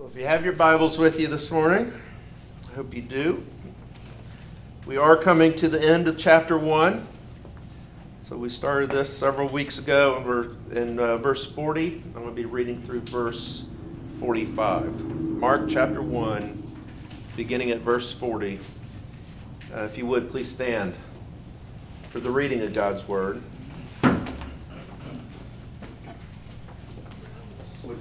Well, if you have your Bibles with you this morning, I hope you do. We are coming to the end of chapter 1. So we started this several weeks ago, and we're in verse 40. I'm going to be reading through verse 45. Mark chapter 1, beginning at verse 40. If you would, please stand for the reading of God's Word. Switch.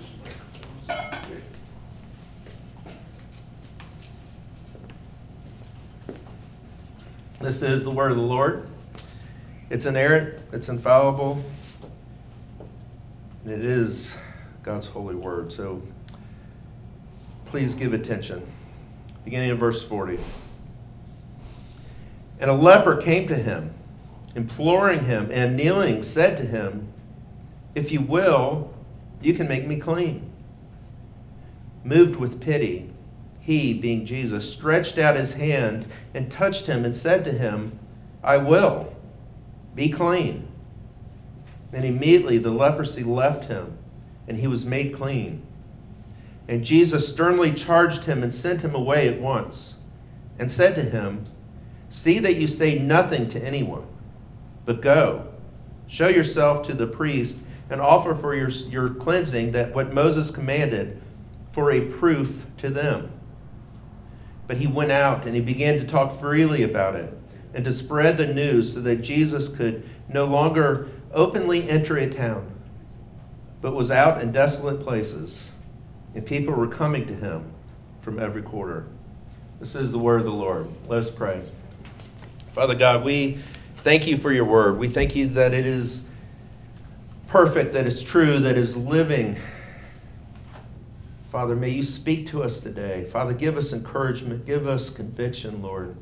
This is the word of the Lord. It's inerrant, it's infallible, and it is God's holy word. So please give attention. Beginning in verse 40. And a leper came to him, imploring him, and kneeling said to him, "If you will, you can make me clean." Moved with pity, he, being Jesus, stretched out his hand and touched him and said to him, "I will, be clean." And immediately the leprosy left him, and he was made clean. And Jesus sternly charged him and sent him away at once, and said to him, "See that you say nothing to anyone, but go, show yourself to the priest, and offer for your cleansing that what Moses commanded, for a proof to them." But he went out and he began to talk freely about it and to spread the news so that Jesus could no longer openly enter a town, but was out in desolate places, and people were coming to him from every quarter. This is the word of the Lord. Let us pray. Father God, we thank you for your word. We thank you that it is perfect, that it's true, that it's living. Father, may you speak to us today. Father, give us encouragement. Give us conviction, Lord.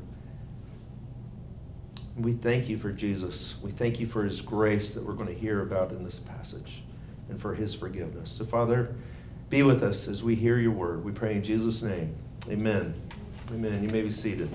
We thank you for Jesus. We thank you for his grace that we're going to hear about in this passage and for his forgiveness. So, Father, be with us as we hear your word. We pray in Jesus' name. Amen. Amen. You may be seated.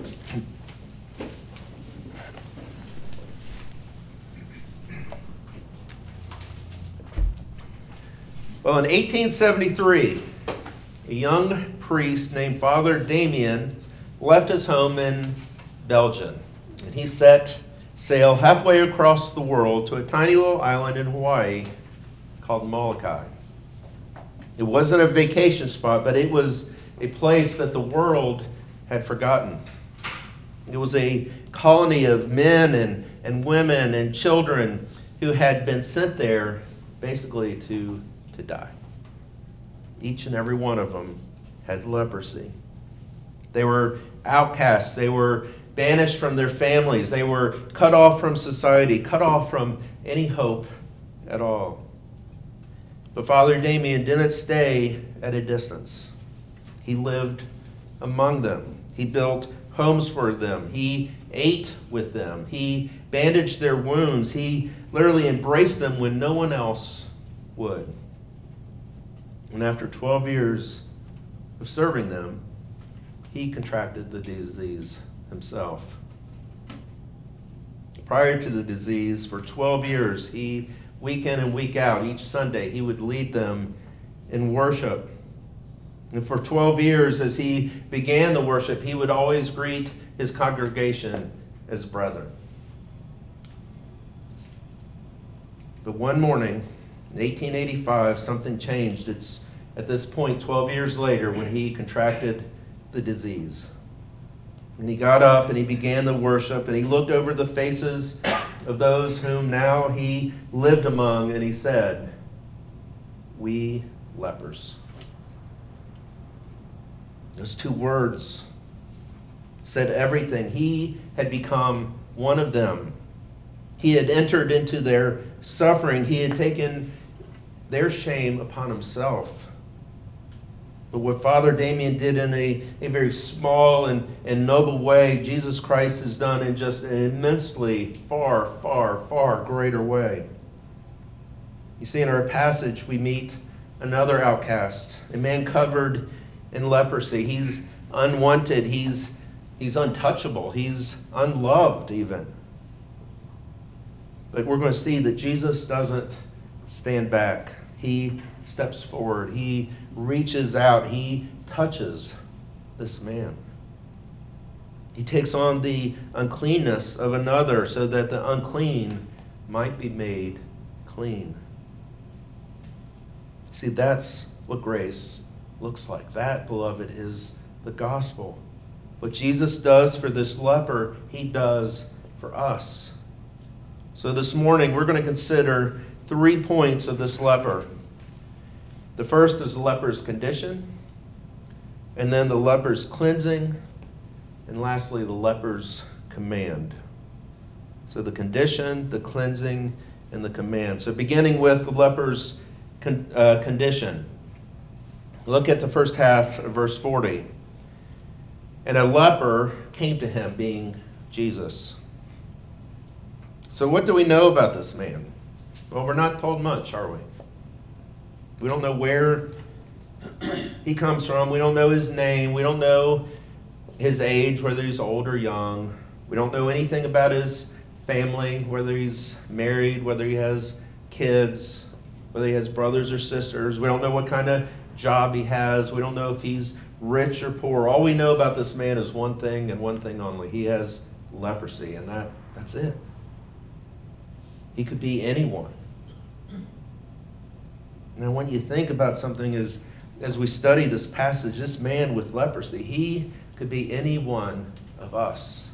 Well, in 1873, a young priest named Father Damien left his home in Belgium, and he set sail halfway across the world to a tiny little island in Hawaii called Molokai. It wasn't a vacation spot, but it was a place that the world had forgotten. It was a colony of men and women and children who had been sent there basically to die. Each and every one of them had leprosy. They were outcasts. They were banished from their families. They were cut off from society, cut off from any hope at all. But Father Damien didn't stay at a distance. He lived among them. He built homes for them. He ate with them. He bandaged their wounds. He literally embraced them when no one else would. And after 12 years of serving them, he contracted the disease himself. Prior to the disease, for 12 years, he, week in and week out, each Sunday, he would lead them in worship. And for 12 years, as he began the worship, he would always greet his congregation as brethren. But one morning, in 1885, something changed. It's at this point, 12 years later, when he contracted the disease. And he got up and he began the worship, and he looked over the faces of those whom now he lived among, and he said, "We lepers." Those two words said everything. He had become one of them. He had entered into their suffering. He had taken their shame upon himself. But what Father Damien did in a very small and noble way, Jesus Christ has done in just an immensely far, far, far greater way. You see, in our passage, we meet another outcast, a man covered in leprosy. He's unwanted. He's untouchable. He's unloved even. But we're going to see that Jesus doesn't stand back. He steps forward. He reaches out. He touches this man. He takes on the uncleanness of another so that the unclean might be made clean. See, that's what grace looks like. That, beloved, is the gospel. What Jesus does for this leper, he does for us. So this morning, we're going to consider 3 points of this leper. The first is the leper's condition, and then the leper's cleansing, and lastly, the leper's command. So the condition, the cleansing, and the command. So beginning with the leper's condition. Look at the first half of verse 40. And a leper came to him, being Jesus. So what do we know about this man? Well, we're not told much, are we? We don't know where he comes from. We don't know his name. We don't know his age, whether he's old or young. We don't know anything about his family, whether he's married, whether he has kids, whether he has brothers or sisters. We don't know what kind of job he has. We don't know if he's rich or poor. All we know about this man is one thing and one thing only. He has leprosy, and that's it. He could be anyone. Now, when you think about something as we study this passage, this man with leprosy, he could be any one of us.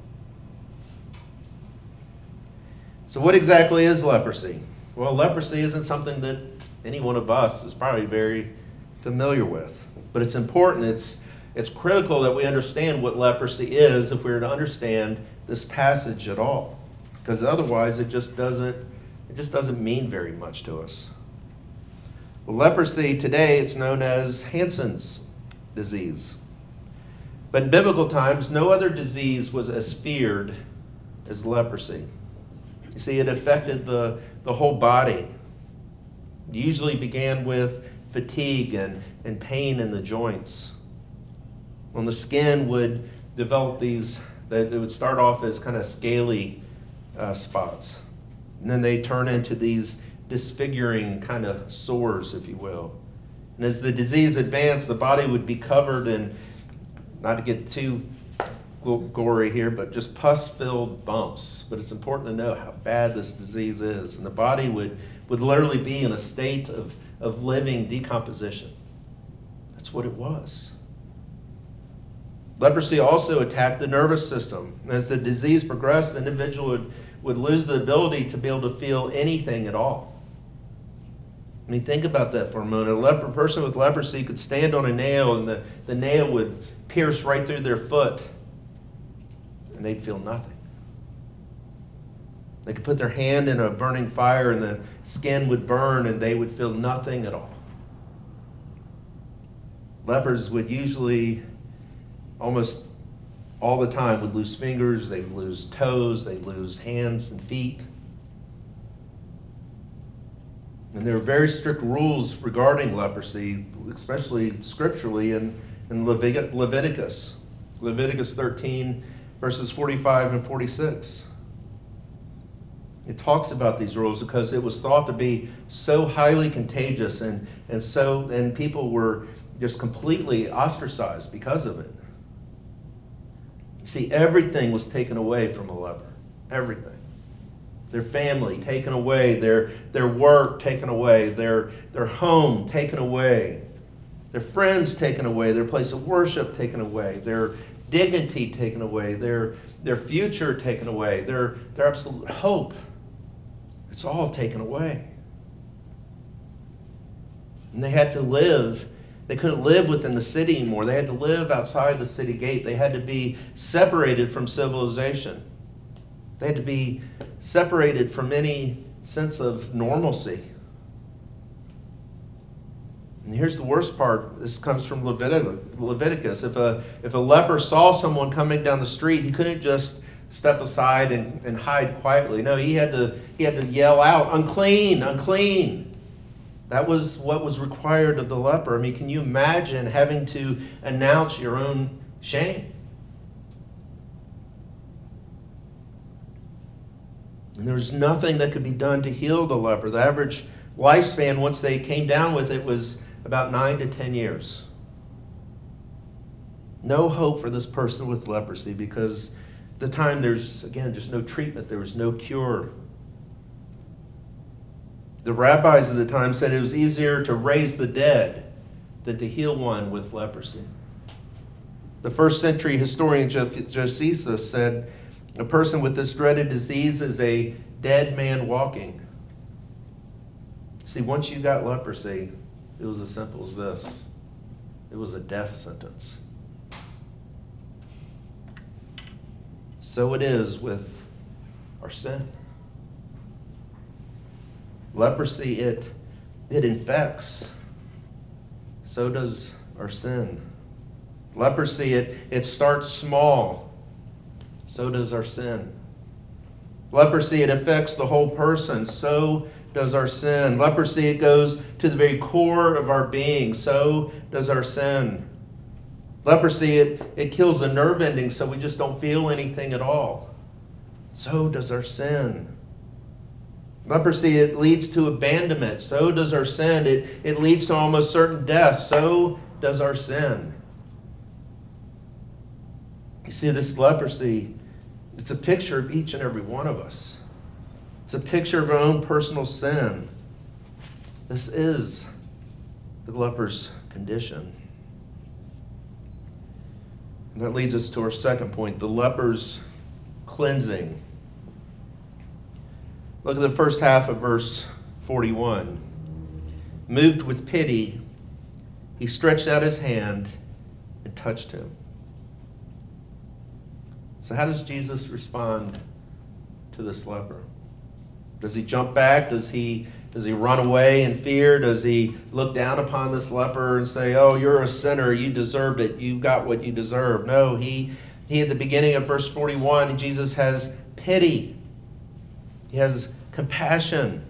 So what exactly is leprosy? Well, leprosy isn't something that any one of us is probably very familiar with. But it's important, it's critical that we understand what leprosy is if we were to understand this passage at all. Because otherwise it just doesn't mean very much to us. Well, leprosy today, it's known as Hansen's disease. But in biblical times, no other disease was as feared as leprosy. You see, it affected the whole body. It usually began with fatigue and pain in the joints. When the skin would develop it would start off as kind of scaly spots. And then they turn into these disfiguring kind of sores, if you will. And as the disease advanced, the body would be covered in, not to get too gory here, but just pus-filled bumps. But it's important to know how bad this disease is. And the body would literally be in a state of living decomposition. That's what it was. Leprosy also attacked the nervous system. As the disease progressed, the individual would lose the ability to be able to feel anything at all. I mean, think about that for a moment. A person with leprosy could stand on a nail and the nail would pierce right through their foot and they'd feel nothing. They could put their hand in a burning fire and the skin would burn and they would feel nothing at all. Lepers would usually, almost all the time, would lose fingers, they'd lose toes, they'd lose hands and feet. And there are very strict rules regarding leprosy, especially scripturally in Leviticus. Leviticus 13, verses 45 and 46. It talks about these rules because it was thought to be so highly contagious and people were just completely ostracized because of it. See, everything was taken away from a leper. Everything. Their family taken away, their work taken away, their home taken away, their friends taken away, their place of worship taken away, their dignity taken away, their future taken away, their absolute hope. It's all taken away. And they had to live. They couldn't live within the city anymore. They had to live outside the city gate. They had to be separated from civilization. They had to be separated from any sense of normalcy. And here's the worst part. This comes from Leviticus. If a leper saw someone coming down the street, he couldn't just step aside and hide quietly. No, he had to yell out, "Unclean, unclean." That was what was required of the leper. I mean, can you imagine having to announce your own shame? And there was nothing that could be done to heal the leper. The average lifespan, once they came down with it, was about 9 to 10 years. No hope for this person with leprosy because at the time there's, again, just no treatment. There was no cure. The rabbis of the time said it was easier to raise the dead than to heal one with leprosy. The first century historian Josephus said, a person with this dreaded disease is a dead man walking. See, once you got leprosy, it was as simple as this. It was a death sentence. So it is with our sin. Leprosy, it infects. So does our sin. Leprosy, it starts small. So does our sin. Leprosy, it affects the whole person. So does our sin. Leprosy, it goes to the very core of our being. So does our sin. Leprosy, it kills the nerve endings so we just don't feel anything at all. So does our sin. Leprosy, it leads to abandonment. So does our sin. It leads to almost certain death. So does our sin. You see, this leprosy, it's a picture of each and every one of us. It's a picture of our own personal sin. This is the leper's condition. And that leads us to our second point, the leper's cleansing. Look at the first half of verse 41. Moved with pity, he stretched out his hand and touched him. So how does Jesus respond to this leper? Does he jump back? Does he run away in fear? Does he look down upon this leper and say, oh, you're a sinner, you deserved it, you got what you deserve? No, he at the beginning of verse 41, Jesus has pity. He has compassion.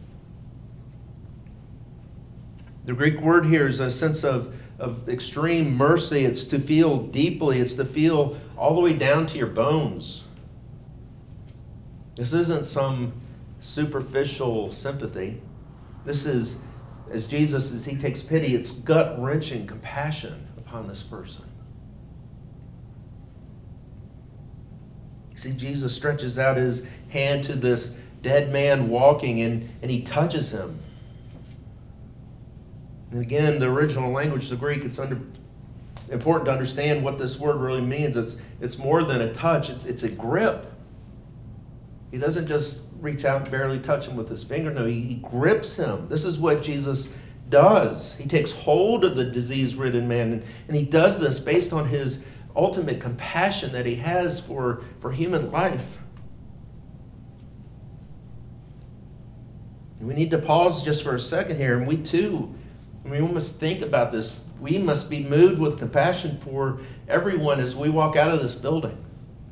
The Greek word here is a sense of extreme mercy. It's to feel deeply. It's to feel all the way down to your bones. This isn't some superficial sympathy. This is, as Jesus, as he takes pity, it's gut-wrenching compassion upon this person. See, Jesus stretches out his hand to this dead man walking, and he touches him. And again, the original language, the Greek, it's important to understand what this word really means. It's more than a touch. It's a grip. He doesn't just reach out and barely touch him with his finger. No, he grips him. This is what Jesus does. He takes hold of the disease-ridden man, and he does this based on his ultimate compassion that he has for human life. And we need to pause just for a second here, and we too, we must think about this. We must be moved with compassion for everyone as we walk out of this building.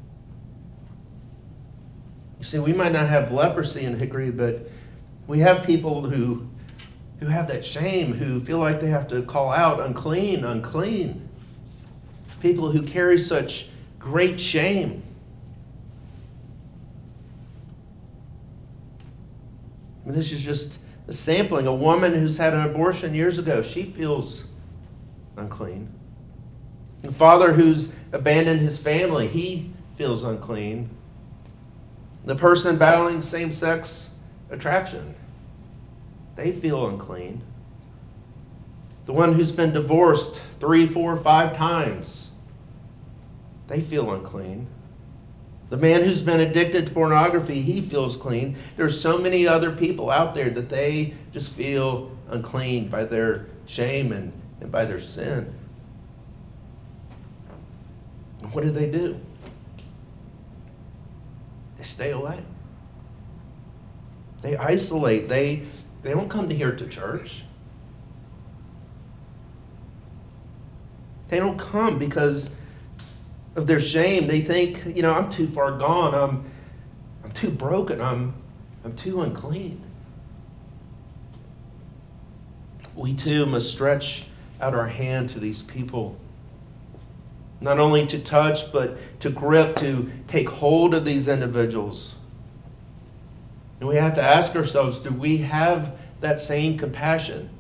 You see, we might not have leprosy in Hickory, but we have people who have that shame, who feel like they have to call out, unclean, unclean. People who carry such great shame. I mean, this is just a sampling. A woman who's had an abortion years ago, she feels unclean. The father who's abandoned his family, he feels unclean. The person battling same-sex attraction, they feel unclean. The one who's been divorced 3, 4, 5 times, they feel unclean. The man who's been addicted to pornography, he feels clean. There's so many other people out there that they just feel unclean by their shame and by their sin. And what do? They stay away. They isolate. They don't come here to church. They don't come because of their shame. They think, I'm too far gone. I'm too broken. I'm too unclean. We too must stretch out our hand to these people. Not only to touch, but to grip, to take hold of these individuals. And we have to ask ourselves, do we have that same compassion?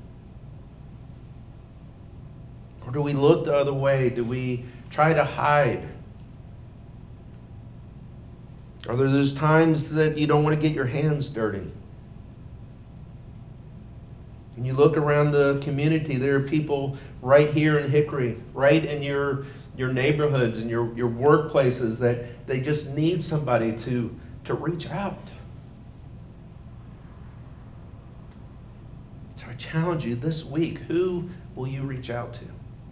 Or do we look the other way? Do we try to hide? Are there those times that you don't want to get your hands dirty? When you look around the community, there are people right here in Hickory, right in your neighborhoods and your workplaces that they just need somebody to reach out. So I challenge you this week, who will you reach out to?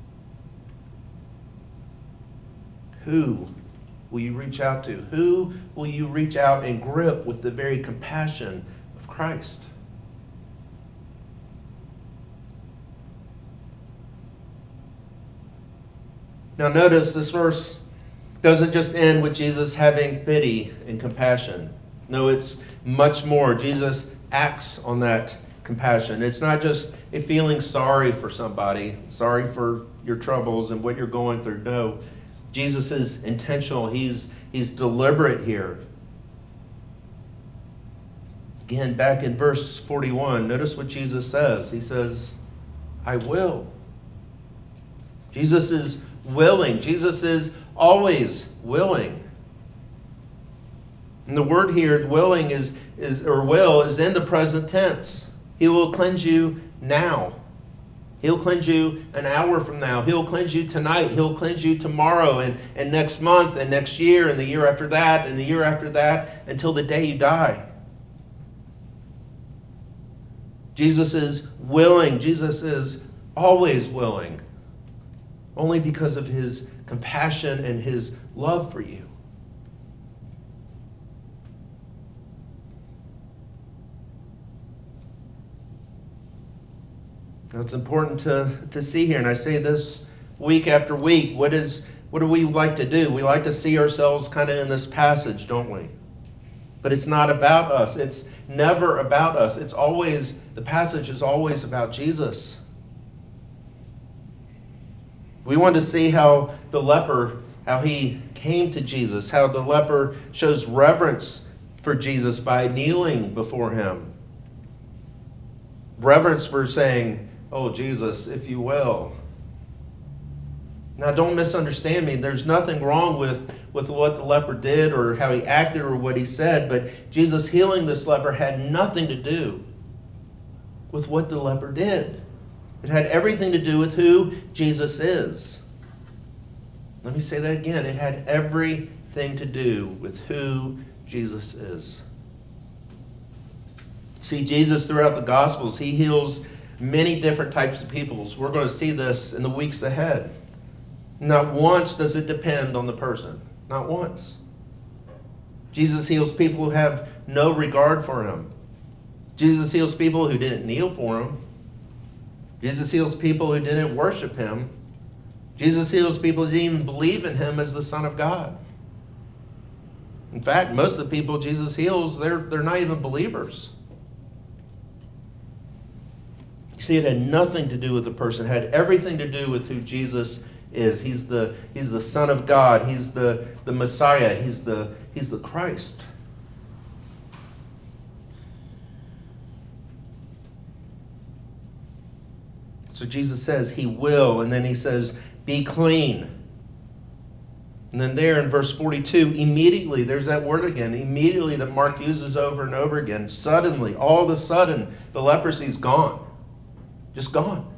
Who will you reach out to? Who will you reach out and grip with the very compassion of Christ? Now notice this verse doesn't just end with Jesus having pity and compassion. No, it's much more. Jesus acts on that compassion. It's not just a feeling sorry for somebody, sorry for your troubles and what you're going through. No, Jesus is intentional. He's deliberate here. Again, back in verse 41, notice what Jesus says. He says, I will. Jesus is willing. Jesus is always willing. And the word here, willing, is in the present tense. He will cleanse you now. He'll cleanse you an hour from now. He'll cleanse you tonight. He'll cleanse you tomorrow and next month and next year and the year after that and the year after that until the day you die. Jesus is willing. Jesus is always willing. Only because of his compassion and his love for you. Now it's important to see here, and I say this week after week, what do we like to do? We like to see ourselves kind of in this passage, don't we? But it's not about us. It's never about us. The passage is always about Jesus. We want to see how the leper, how he came to Jesus, how the leper shows reverence for Jesus by kneeling before him. Reverence for saying, oh, Jesus, if you will. Now, don't misunderstand me. There's nothing wrong with what the leper did or how he acted or what he said, but Jesus healing this leper had nothing to do with what the leper did. It had everything to do with who Jesus is. Let me say that again. It had everything to do with who Jesus is. See, Jesus throughout the Gospels, he heals many different types of peoples. We're going to see this in the weeks ahead. Not once does it depend on the person. Not once. Jesus heals people who have no regard for him. Jesus heals people who didn't kneel for him. Jesus heals people who didn't worship him. Jesus heals people who didn't even believe in him as the Son of God. In fact, most of the people Jesus heals, they're not even believers. You see, it had nothing to do with the person. It had everything to do with who Jesus is. He's the Son of God. He's the Messiah. He's the Christ. So Jesus says he will, and then he says, be clean. And then there in verse 42, immediately, there's that word again, immediately that Mark uses over and over again. Suddenly, all of a sudden, the leprosy's gone. Just gone.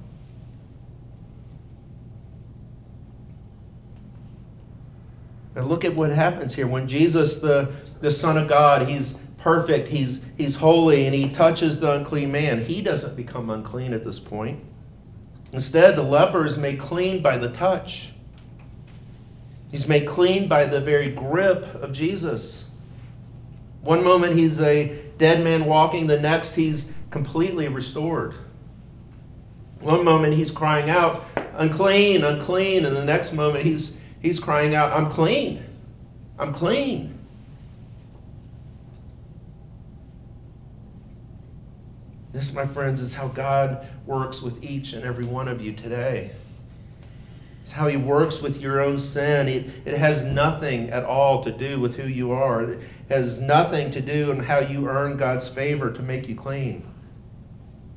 And look at what happens here. When Jesus, the Son of God, he's perfect, he's holy, and he touches the unclean man, he doesn't become unclean at this point. Instead, the leper is made clean by the touch. He's made clean by the very grip of Jesus. One moment he's a dead man walking, the next he's completely restored. One moment he's crying out, unclean, unclean, and the next moment he's crying out, I'm clean, I'm clean. This, my friends, is how God works with each and every one of you today. It's how he works with your own sin. It has nothing at all to do with who you are. It has nothing to do with how you earn God's favor to make you clean.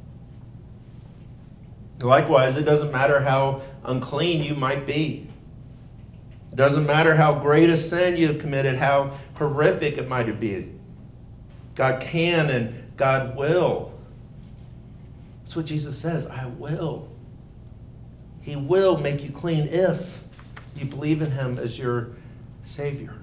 Likewise, it doesn't matter how unclean you might be. It doesn't matter how great a sin you have committed, how horrific it might be. God can and God will. That's what Jesus says, I will. He will make you clean if you believe in him as your Savior.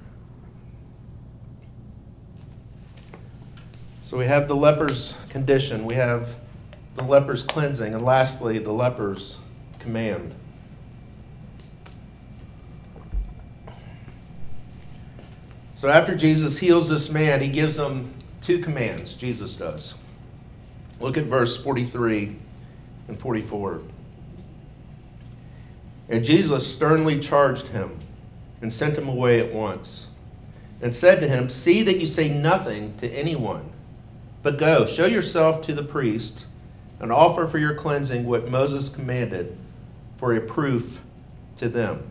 So we have the leper's condition, we have the leper's cleansing, and lastly, the leper's command. So after Jesus heals this man, he gives him two commands, Jesus does. Look at verse 43 and 44. And Jesus sternly charged him and sent him away at once, and said to him, see that you say nothing to anyone, but go, show yourself to the priest, and offer for your cleansing what Moses commanded for a proof to them.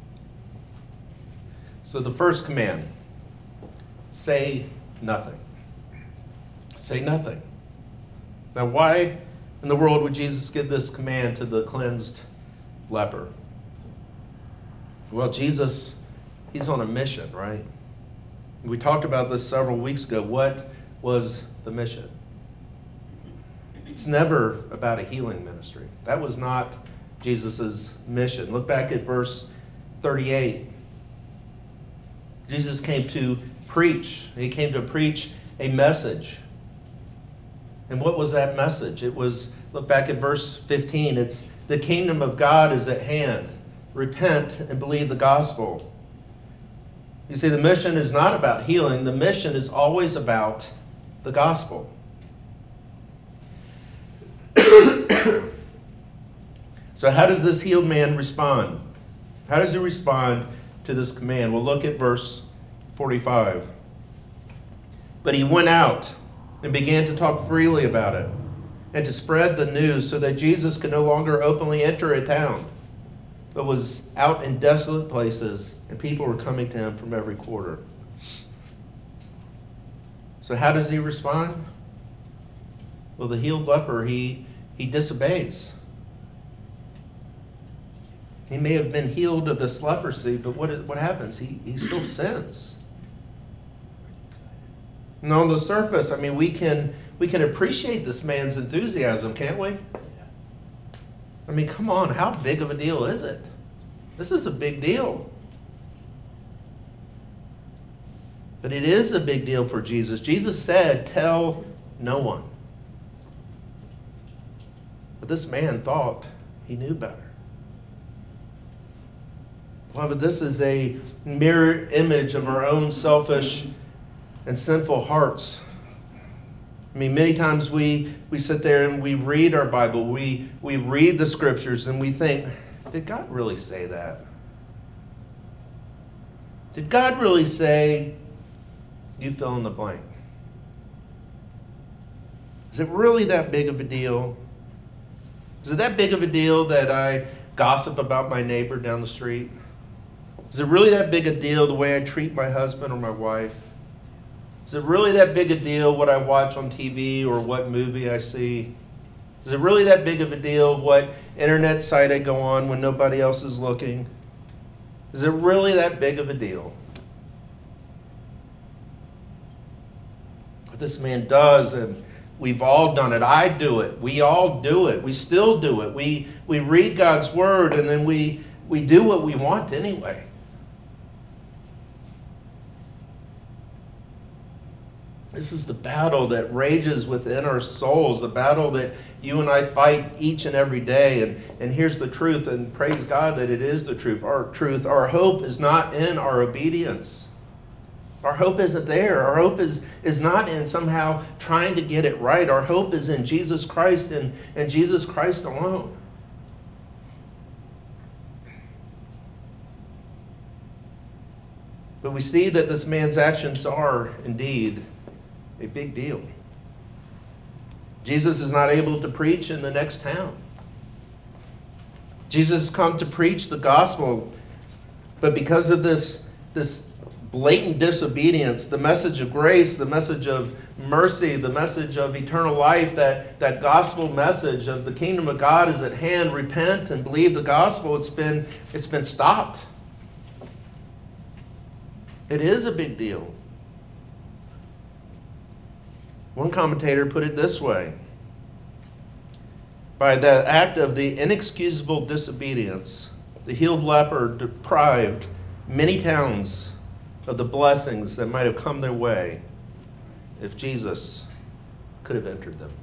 So the first command, say nothing. Say nothing. Now why in the world would Jesus give this command to the cleansed leper? Well, Jesus, he's on a mission, right? We talked about this several weeks ago. What was the mission? It's never about a healing ministry. That was not Jesus' mission. Look back at verse 38. Jesus came to preach. He came to preach a message. And what was that message? It was, look back at verse 15. It's the kingdom of God is at hand. Repent and believe the gospel. You see, the mission is not about healing. The mission is always about the gospel. So how does this healed man respond? How does he respond to this command? Well, look at verse 45. But he went out and began to talk freely about it and to spread the news so that Jesus could no longer openly enter a town, but was out in desolate places, and people were coming to him from every quarter. So how does he respond? Well, the healed leper, he disobeys. He may have been healed of this leprosy, but what happens? He still sins. And on the surface, I mean, we can appreciate this man's enthusiasm, can't we? I mean, come on, how big of a deal is it? This is a big deal. But it is a big deal for Jesus. Jesus said, tell no one. But this man thought he knew better. Beloved, this is a mirror image of our own selfish and sinful hearts. I mean, many times we sit there and we read our Bible, we read the scriptures, and we think, did God really say that? Did God really say, you fill in the blank? Is it really that big of a deal? Is it that big of a deal that I gossip about my neighbor down the street? Is it really that big a deal the way I treat my husband or my wife? Is it really that big a deal what I watch on TV or what movie I see? Is it really that big of a deal what internet site I go on when nobody else is looking? Is it really that big of a deal? What this man does, and we've all done it. I do it. We all do it. We still do it. We read God's word, and then we do what we want anyway. This is the battle that rages within our souls, the battle that you and I fight each and every day. And here's the truth, and praise God that it is the truth. Our hope is not in our obedience. Our hope isn't there. Our hope is not in somehow trying to get it right. Our hope is in Jesus Christ and Jesus Christ alone. But we see that this man's actions are indeed a big deal. Jesus is not able to preach in the next town. Jesus has come to preach the gospel, but because of this blatant disobedience, the message of grace, the message of mercy, the message of eternal life, that gospel message of the kingdom of God is at hand, repent and believe the gospel, it's been stopped. It is a big deal. One commentator put it this way: by the act of the inexcusable disobedience, the healed leper deprived many towns of the blessings that might have come their way if Jesus could have entered them.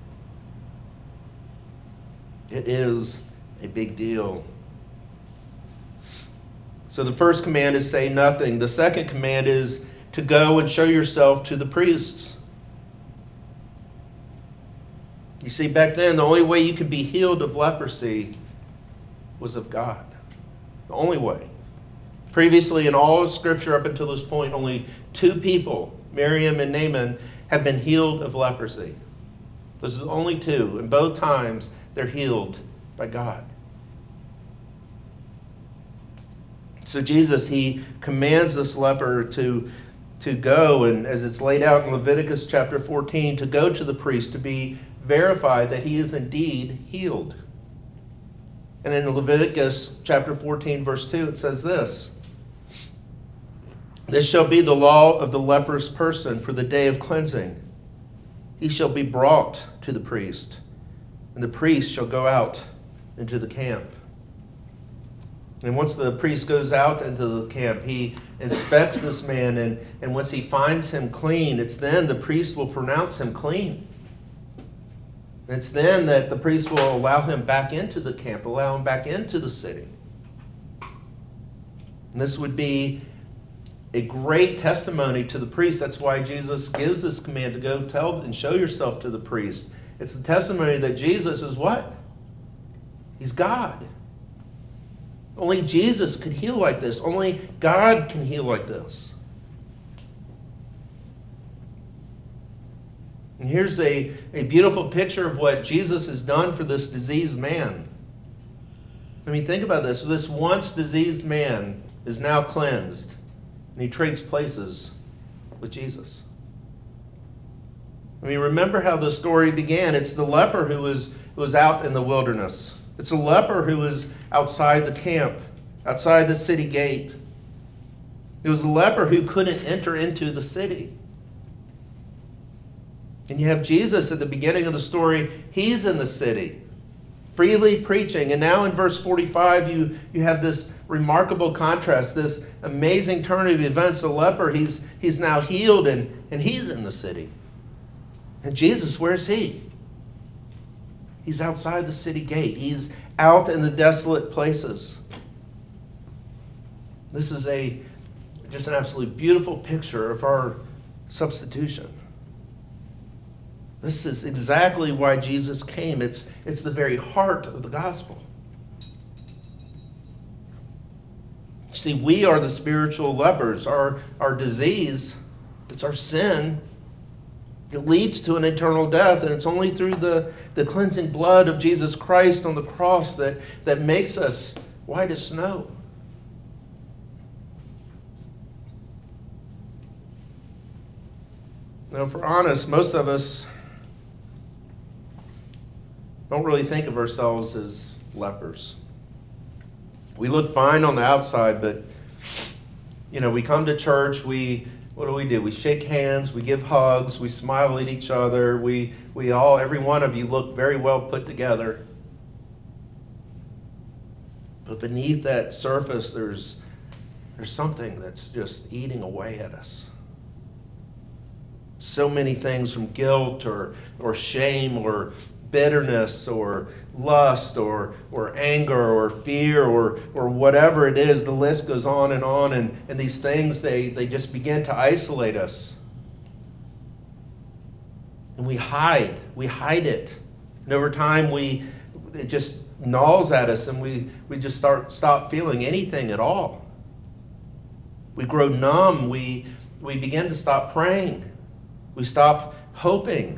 It is a big deal. So the first command is say nothing. The second command is to go and show yourself to the priests. You see, back then, the only way you could be healed of leprosy was of God. The only way. Previously, in all of Scripture up until this point, only two people, Miriam and Naaman, have been healed of leprosy. Those are the only two. And both times, they're healed by God. So Jesus, he commands this leper to go, and as it's laid out in Leviticus chapter 14, to go to the priest to be verified that he is indeed healed. And in Leviticus chapter 14, verse 2, it says this: "This shall be the law of the leprous person for the day of cleansing. He shall be brought to the priest, and the priest shall go out into the camp." And once the priest goes out into the camp, he inspects this man, and once he finds him clean, it's then the priest will pronounce him clean. And it's then that the priest will allow him back into the camp, allow him back into the city. And this would be a great testimony to the priest. That's why Jesus gives this command to go tell and show yourself to the priest. It's the testimony that Jesus is what? He's God. Only Jesus could heal like this. Only God can heal like this. And here's a beautiful picture of what Jesus has done for this diseased man. I mean, think about this. This once diseased man is now cleansed, and he trades places with Jesus. I mean, remember how the story began. It's the leper who was out in the wilderness. It's a leper who was outside the camp, outside the city gate. It was a leper who couldn't enter into the city. And you have Jesus at the beginning of the story. He's in the city, freely preaching. And now in verse 45, you have this remarkable contrast, this amazing turn of events. The leper, he's now healed, and he's in the city. And Jesus, where's he? He's outside the city gate. He's out in the desolate places. This is just an absolutely beautiful picture of our substitution. This is exactly why Jesus came. It's the very heart of the gospel. See, we are the spiritual lepers. Our disease, it's our sin. It leads to an eternal death, and it's only through the cleansing blood of Jesus Christ on the cross that makes us white as snow. Now, if we're honest, most of us don't really think of ourselves as lepers. We look fine on the outside, but, we come to church, what do? We shake hands, we give hugs, we smile at each other, we all, every one of you look very well put together. But beneath that surface, there's something that's just eating away at us. So many things, from guilt or shame or bitterness or lust or anger or fear or whatever it is. The list goes on, and these things, they just begin to isolate us. And we hide it. And over time, it just gnaws at us, and we just stop feeling anything at all. We grow numb. We begin to stop praying. We stop hoping.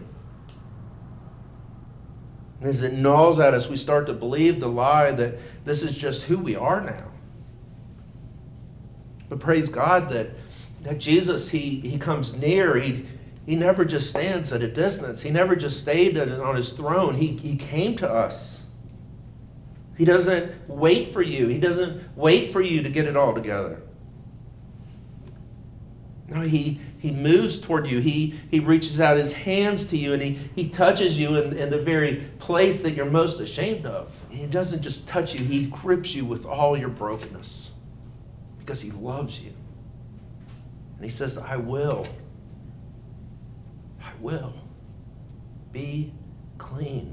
And as it gnaws at us, we start to believe the lie that this is just who we are now. But praise God that That Jesus, he comes near. He never just stands at a distance. He never just stayed on his throne. He came to us. He doesn't wait for you. He doesn't wait for you to get it all together. No, he moves toward you. He reaches out his hands to you, and he touches you in the very place that you're most ashamed of. And he doesn't just touch you. He grips you with all your brokenness because he loves you. And he says, I will be clean.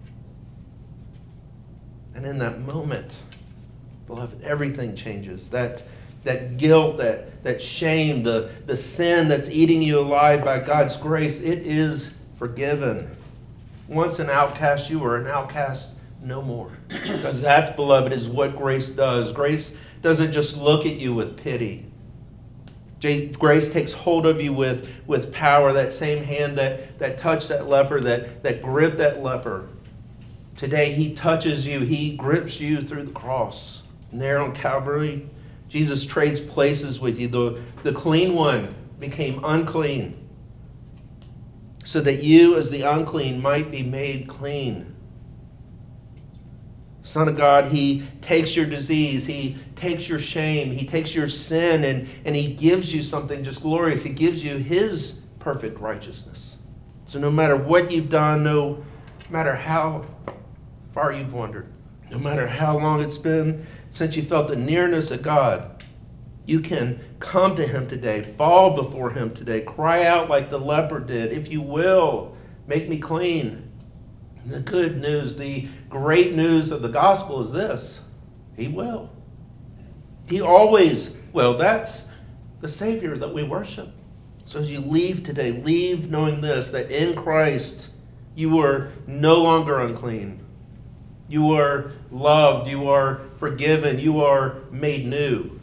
And in that moment, beloved, everything changes. That guilt, that shame, the sin that's eating you alive by God's grace, it is forgiven. Once an outcast, you are an outcast no more. Because that, beloved, is what grace does. Grace doesn't just look at you with pity. Grace takes hold of you with power, that same hand that touched that leper, that gripped that leper. Today, he touches you. He grips you through the cross. And there on Calvary, Jesus trades places with you. The clean one became unclean so that you, as the unclean, might be made clean. Son of God, he takes your disease, he takes your shame, he takes your sin, and he gives you something just glorious. He gives you his perfect righteousness. So no matter what you've done, no matter how far you've wandered, no matter how long it's been since you felt the nearness of God, you can come to him today, fall before him today, cry out like the leper did, if you will, make me clean. The good news, the great news of the gospel is this: he will. He always will. That's the Savior that we worship. So as you leave today, leave knowing this, that in Christ you are no longer unclean. You are loved. You are forgiven. You are made new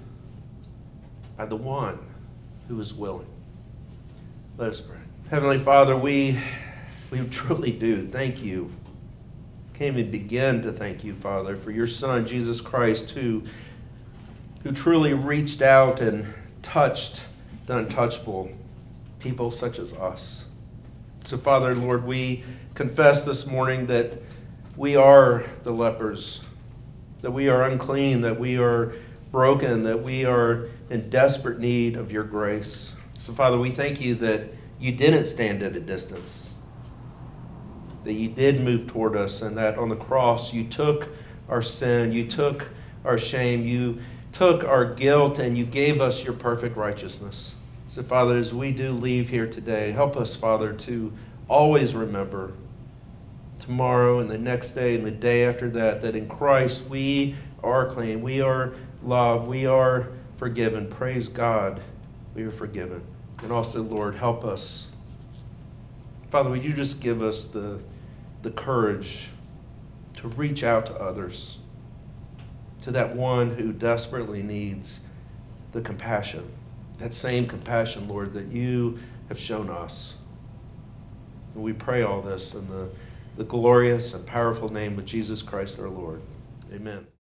by the one who is willing. Let us pray. Heavenly Father, we truly do thank you. Can't even begin to thank you, Father, for your Son, Jesus Christ, who truly reached out and touched the untouchable, people such as us. So, Father, Lord, we confess this morning that we are the lepers, that we are unclean, that we are broken, that we are in desperate need of your grace. So, Father, we thank you that you didn't stand at a distance, that you did move toward us, and that on the cross you took our sin, you took our shame, you took our guilt, and you gave us your perfect righteousness. So, Father, as we do leave here today, help us, Father, to always remember tomorrow and the next day and the day after that, that in Christ we are clean, we are loved, we are forgiven. Praise God, we are forgiven. And also, Lord, help us. Father, would you just give us the courage to reach out to others, to that one who desperately needs the compassion, that same compassion, Lord, that you have shown us. And we pray all this in the glorious and powerful name of Jesus Christ our Lord. Amen.